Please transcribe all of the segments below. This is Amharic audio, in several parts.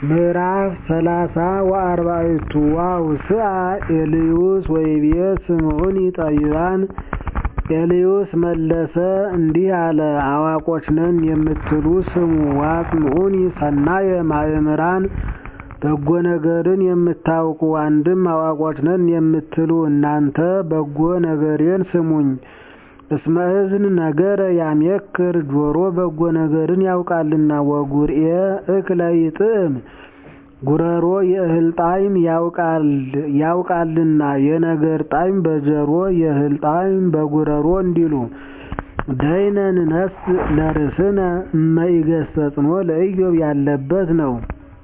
ምዕራፍ 30 ወአርባዕቱ ወውስአ ኤልዩስ ወይቤ ስምዑኒ ጠቢባን። ኤልዩስ መለሰ እንዲህ አለ፣ አዋቆች ነን የምትሉ ስሙ። ወአጽምዑኒ ሰናየ ማእምራን፣ በጎ ነገርን የምታውቁ አንድም አዋቆች ነን የምትሉ እናንተ በጎ ነገሬን ስሙኝ። እስመ እዝን ነገረ ያሜክር፣ ጆሮ በጎ ነገርን ያውቃልና። ወጉርኤ እክለ ይጥዕም፣ ጉረሮ የእህል ጣዕም ያውቃልና። የነገር ጣዕም በጆሮ የእህል ጣዕም በጉረሮ እንዲሉ። ደይነ ንነስእ ለርእስነ እመ ኢገሰጽኖ ለኢዮብ ያለበት ነው።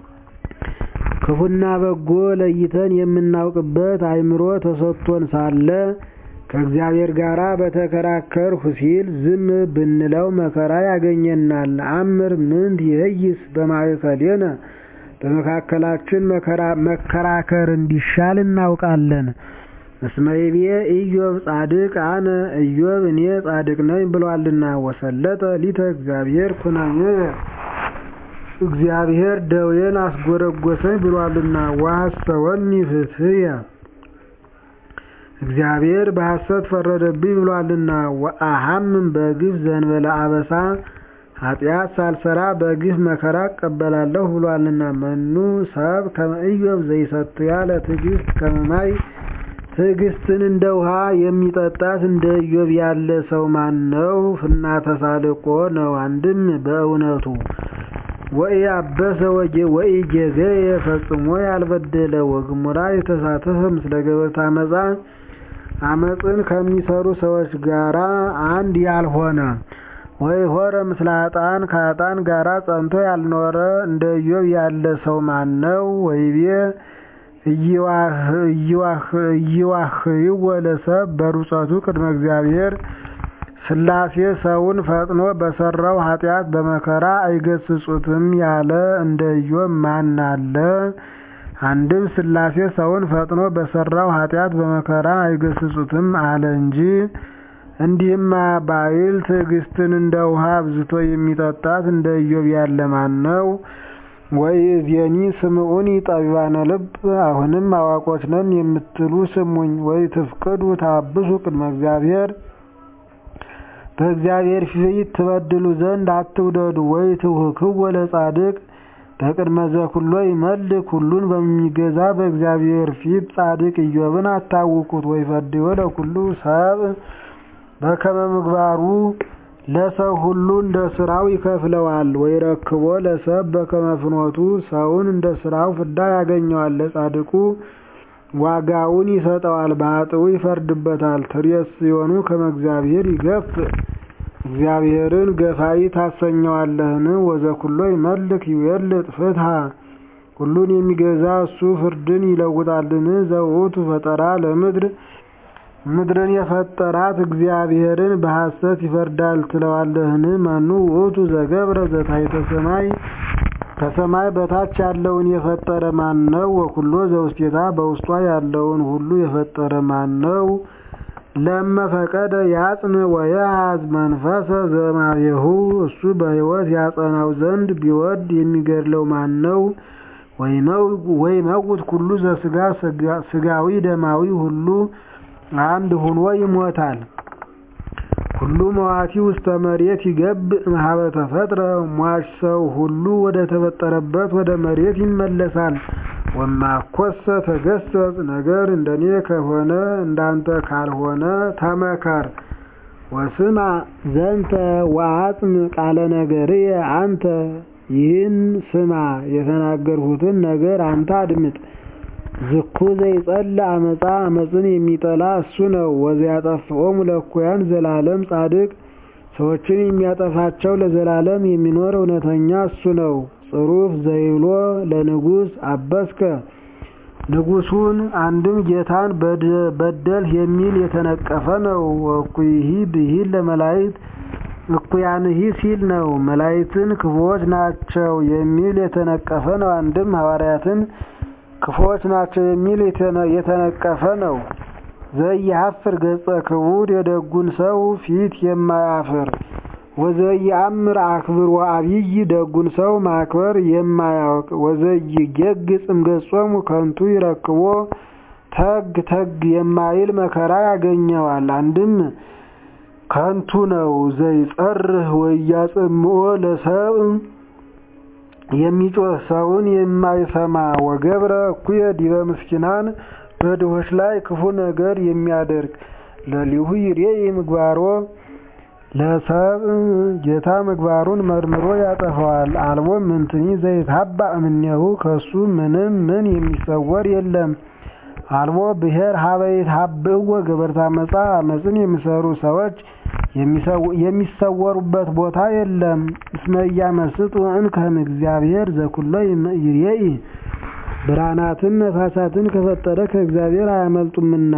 ክፉና በጎ ለይተን የምናውቅበት አእምሮ ተሰጥቶን ሳለ ከእግዚአብሔር ጋር በተከራከርሁ ሲል ዝም ብንለው መከራ ያገኘናል። አምር ምንት ይህይስ በማእከሌነ፣ በመካከላችን መከራከር እንዲሻል እናውቃለን። እስመ ይቤ ኢዮብ ጻድቅ አነ፣ ኢዮብ እኔ ጻድቅ ነኝ ብሏልና። ወሰለጠ ሊተ እግዚአብሔር ኩነኔየ፣ እግዚአብሔር ደዌን አስጎረጎሰኝ ብሏልና። ወሐሰወኒ ፍትሕየ፣ እግዚአብሔር በሐሰት ፈረደብኝ ብሏልና። ወአሐምም በግፍ ዘንበለ አበሳ፣ ኃጢአት ሳልሰራ በግፍ መከራ እቀበላለሁ ብሏልና። መኑ ሰብ ከመ ኢዮብ ዘይሰትያ ለትዕግሥት ከመ ማይ፣ ትዕግሥትን እንደ ውሃ የሚጠጣት እንደ ኢዮብ ያለ ሰው ማን ነው? ፍና ተሳልቆ ነው አንድም በእውነቱ። ወኢያበሰ ወኢጌገየ፣ ፈጽሞ ያልበደለ። ወግሙራ የተሳተፈ ምስለ ገበርተ አመፃ፣ አመፅን ከሚሰሩ ሰዎች ጋራ አንድ ያልሆነ። ወኢሖረ ምስለ ኃጥአን፣ ከኃጥአን ጋራ ጸንቶ ያልኖረ እንደ ኢዮብ ያለ ሰው ማን ነው? ወይቤ ኢይዋህይዎ ለሰብ በሩፀቱ ቅድመ እግዚአብሔር፣ ሥላሴ ሰውን ፈጥኖ በሰራው ኃጢአት በመከራ አይገስጹትም ያለ እንደ ኢዮብ ማን አለ? አንድም ሥላሴ ሰውን ፈጥኖ በሰራው ኃጢአት በመከራ አይገስጹትም አለ እንጂ። እንዲህማ ባይል ትዕግሥትን እንደ ውሃ አብዝቶ የሚጠጣት እንደ ኢዮብ ያለ ማን ነው? ወኢዜኒ ስምዑኒ ጠቢባነ ልብ፣ አሁንም አዋቆች ነን የምትሉ ስሙኝ። ወኢትፍቅዱ ታብሱ ቅድመ እግዚአብሔር፣ በእግዚአብሔር ፊት ትበድሉ ዘንድ አትውደዱ። ወኢትውህክዎ ለጻድቅ፣ በቅድመ ዘኩሎ ይመልክ፣ ሁሉን በሚገዛ በእግዚአብሔር ፊት ጻድቅ ኢዮብን አታውቁት። ወይፈድዮ ለኩሉ ሰብ በከመ ምግባሩ፣ ለሰው ሁሉ እንደ ስራው ይከፍለዋል። ወይረክቦ ለሰብ በከመ ፍኖቱ፣ ሰውን እንደ ስራው ፍዳ ያገኘዋል። ለጻድቁ ዋጋውን ይሰጠዋል፣ በኃጥኡ ይፈርድበታል። ትሬስዮኑ ከመ እግዚአብሔር ይገፍእ፣ እግዚአብሔርን ገፋይ ታሰኘዋለህን? ወዘኩሎ ይመልክ ይዌልጥ ፍትሐ፣ ሁሉን የሚገዛ እሱ ፍርድን ይለውጣልን? ዘውእቱ ፈጠራ ለምድር፣ ምድርን የፈጠራት እግዚአብሔርን በሐሰት ይፈርዳል ትለዋለህን? መኑ ውእቱ ዘገብረ ዘታሕተ ሰማይ፣ ከሰማይ በታች ያለውን የፈጠረ ማን ነው? ወኩሎ ዘውስቴታ፣ በውስጧ ያለውን ሁሉ የፈጠረ ማን ነው? ለመ ፈቀደ ያጽን ወየሐዝ መንፈሰ ዘማቤሁ፣ እሱ በሕይወት ያጸናው ዘንድ ቢወድ የሚገድለው ማን ነው? ወይመውት ኩሉ ዘሥጋ፣ ሥጋዊ ደማዊ ሁሉ አንድ ሆኖ ይሞታል። ሁሉ መዋቲ ውስተ መሬት ይገብእ እምኀበ ተፈጥረ፣ ሟች ሰው ሁሉ ወደ ተፈጠረበት ወደ መሬት ይመለሳል። ወማኮሰ ተገሰጽ፣ ነገር እንደኔ ከሆነ እንዳንተ ካልሆነ ተመከር። ወስማ ዘንተ ወአጽም ቃለ ነገርየ አንተ፣ ይህን ስማ የተናገርሁትን ነገር አንተ አድምጥ። ዝኩ ዘይጸልእ አመፃ፣ አመፅን የሚጠላ እሱ ነው። ወዘያጠፍኦሙ ለእኩያን ዘላለም ጻድቅ፣ ሰዎችን የሚያጠፋቸው ለዘላለም የሚኖር እውነተኛ እሱ ነው። ጽሩፍ ዘይብሎ ለንጉሥ አበስከ፣ ንጉሡን አንድም ጌታን በደልህ የሚል የተነቀፈ ነው። ወእኩይሂ ብሂል ለመላእክት፣ እኩያንሂ ሲል ነው። መላእክትን ክፉዎች ናቸው የሚል የተነቀፈ ነው። አንድም ሐዋርያትን ክፉዎች ናቸው የሚል የተነቀፈ ነው። ዘኢያሐፍር ገጸ ክቡድ፣ የደጉን ሰው ፊት የማያፍር። ወዘይአምር አክብር ወአብይ ደጉን ሰው ማክበር የማያውቅ ወዘይጌግጽ እምገጾሙ ከንቱ ይረክቦ ተግ ተግ የማይል መከራ ያገኘዋል። አንድም ከንቱ ነው። ዘይጸርህ ወያጽምኦ ለሰብእ የሚጮህ ሰውን የማይሰማ ወገብረ እኩየ ዲበ ምስኪናን በድሆች ላይ ክፉ ነገር የሚያደርግ ለሊሁ ይሬኢ ምግባሮ ለሰብእ ጌታ ምግባሩን መርምሮ ያጠፋዋል። አልቦ ምንትኒ ዘይትሀባእ እምኔሁ ከሱ ምንም ምን የሚሰወር የለም። አልቦ ብሔር ሀበ ይትሀብእዎ ገበርተ አመፃ አመፅን የሚሰሩ ሰዎች የሚሰወሩበት ቦታ የለም። እስመ ኢያመስጡ እንከ እምእግዚአብሔር ዘኩሎ ይሬኢ ብርሃናትን ነፋሳትን ከፈጠረ ከእግዚአብሔር አያመልጡምና።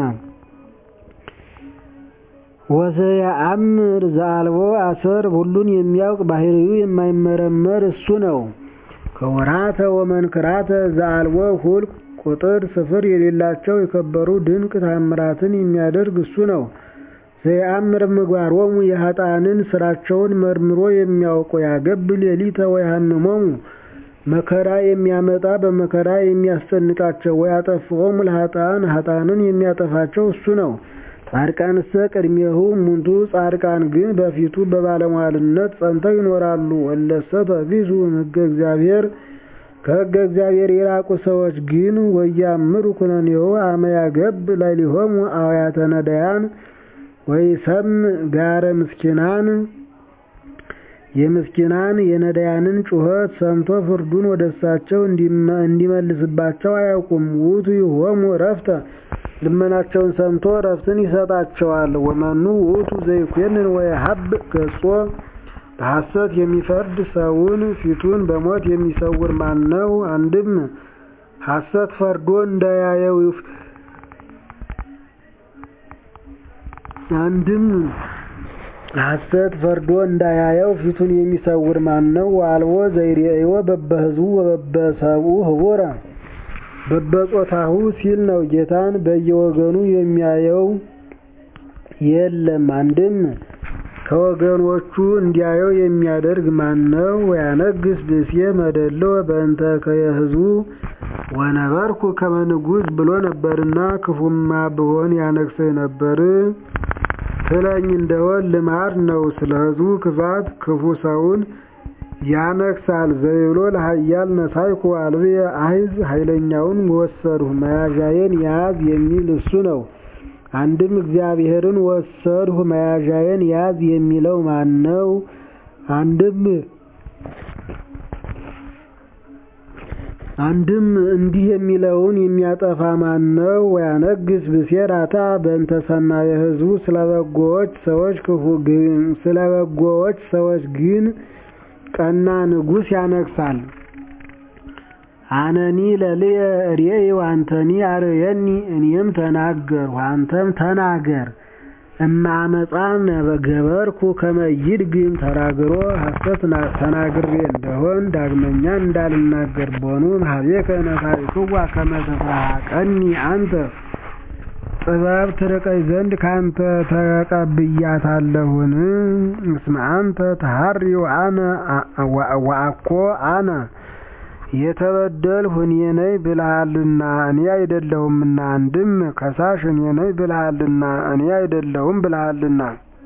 ወዘየአምር ዘአልቦ አሰር ሁሉን የሚያውቅ ባህሪው የማይመረመር እሱ ነው። ከወራተ ወመንክራተ ዘአልቦ ሁልቅ ቁጥር ስፍር የሌላቸው የከበሩ ድንቅ ታምራትን የሚያደርግ እሱ ነው። ዘየአምር ምግባሮሙ የኃጥአንን ስራቸውን መርምሮ የሚያውቅ ያገብ ሌሊተ ወያሃምሞሙ መከራ የሚያመጣ በመከራ የሚያስጨንቃቸው ወያጠፍኦሙ ለኃጥአን ኃጥአንን የሚያጠፋቸው እሱ ነው። ጻድቃንሰ ቅድሜሁ እሙንቱ ጻድቃን ግን በፊቱ በባለሟልነት ጸንተው ይኖራሉ። ወለሰ ተግዙ ሕገ እግዚአብሔር ከሕገ እግዚአብሔር የራቁ ሰዎች ግን ወያምሩ ኩነኔሁ አመ ያገብ ላዕሌሆሙ አውያተ ነዳያን ወይሰምዕ ጋረ ምስኪናን የምስኪናን የነዳያንን ጩኸት ሰምቶ ፍርዱን ወደ እሳቸው እንዲመልስባቸው አያውቁም። ውእቱ ይሆሙ ዕረፍተ ልመናቸውን ሰምቶ ዕረፍትን ይሰጣቸዋል። ወመኑ ውእቱ ዘይኮንን ወየሀብእ ገጾ በሐሰት የሚፈርድ ሰውን ፊቱን በሞት የሚሰውር ማን ነው? አንድም ሐሰት ፈርዶ እንዳያየው ፊቱን የሚሰውር ማን ነው? አልቦ ዘይሬእዮ በበህዝቡ ወበበሰብኡ ህቡረ በበጾታሁ ሲል ነው። ጌታን በየወገኑ የሚያየው የለም። አንድም ከወገኖቹ እንዲያየው የሚያደርግ ማን ነው? ወያነግስ ብእሴ መደሎ በእንተ ከየህዝቡ ወነበርኩ ከመ ንጉሥ ብሎ ነበርና ክፉማ ብሆን ያነግሰኝ ነበር ትለኝ እንደሆን ልማድ ነው። ስለ ህዝቡ ክፋት ክፉ ሰውን ያነግሳል። ዘይብሎ ለኃያል ነሳይኩ አልብየ አሕዝ ኃይለኛውን ወሰድሁ መያዣዬን ያዝ የሚል እሱ ነው። አንድም እግዚአብሔርን ወሰድሁ መያዣዬን ያዝ የሚለው ማን ነው? አንድም እንዲህ የሚለውን የሚያጠፋ ማን ነው? ወያነግስ ብእሴ ራታ በእንተ ሰናየ ህዝቡ ስለ በጎዎች ሰዎች ግን ቀና ንጉሥ ያነግሳል። አነኒ ለልየ ርእይ ወአንተኒ አርየኒ እኔም ተናገርሁ አንተም ተናገር። እማመፃ ገበርኩ ከመ ይድግም ተናግሮ ሐሰት ተናግሬ እንደሆን ዳግመኛ እንዳልናገር ቦኑ ኀቤከ ነሣእክዋ ከመ ተሳሐቀኒ አንተ ጥበብ ትርቀኝ ዘንድ ካንተ ተቀብያታለሁን? እስመ አንተ ተሐሪ ወአኮ አነ የተበደልሁ እኔ ነኝ ብለሃልና እኔ አይደለሁምና። አንድም ከሳሽ እኔ ነኝ ብለሃልና እኔ አይደለሁም ብለሃልና።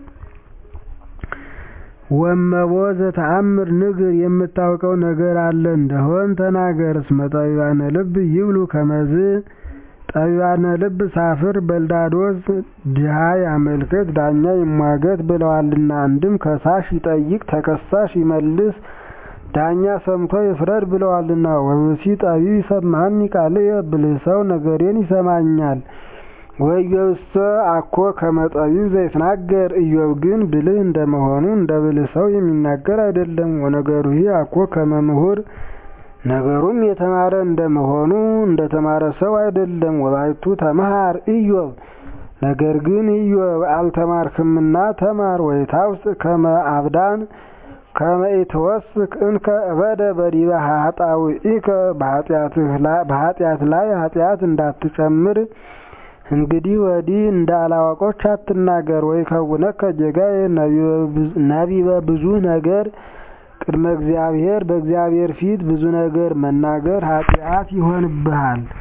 ወመቦ ዘተአምር ንግር የምታውቀው ነገር አለ እንደሆን ተናገር። እስመ ጠቢባነ ልብ ይብሉ ከመዝ ጠቢባነ ልብ ሳፍር በልዳዶስ ድሃ ያመልክት ዳኛ ይሟገት ብለዋልና። አንድም ከሳሽ ይጠይቅ ተከሳሽ ይመልስ ዳኛ ሰምቶ ይፍረድ ብለዋልና። ወብእሲ ጠቢብ ይሰምዐኒ ቃልየ ብልህ ሰው ነገሬን ይሰማኛል። ወኢዮብሰ አኮ ከመ ጠቢብ ዘይትናገር ኢዮብ ግን ብልህ እንደመሆኑ እንደ ብልህ ሰው የሚናገር አይደለም። ወነገሩሂ አኮ ከመ ምሁር ነገሩም የተማረ እንደመሆኑ እንደተማረ ሰው አይደለም። ወባይቱ ተመሃር ኢዮብ ነገር ግን ኢዮብ አልተማርክምና ተማር። ወይታውስእ ከመ አብዳን ከመ ኢትወስክ እንከ እበደ በዲበ ኃጣውኢከ በኃጢአት ላይ ኃጢአት እንዳትጨምር እንግዲህ ወዲህ እንደ አላዋቆች አትናገር። ወይከውነከ ጌጋዬ ነቢበ ብዙ ነገር ቅድመ እግዚአብሔር በእግዚአብሔር ፊት ብዙ ነገር መናገር ኃጢአት ይሆንብሃል።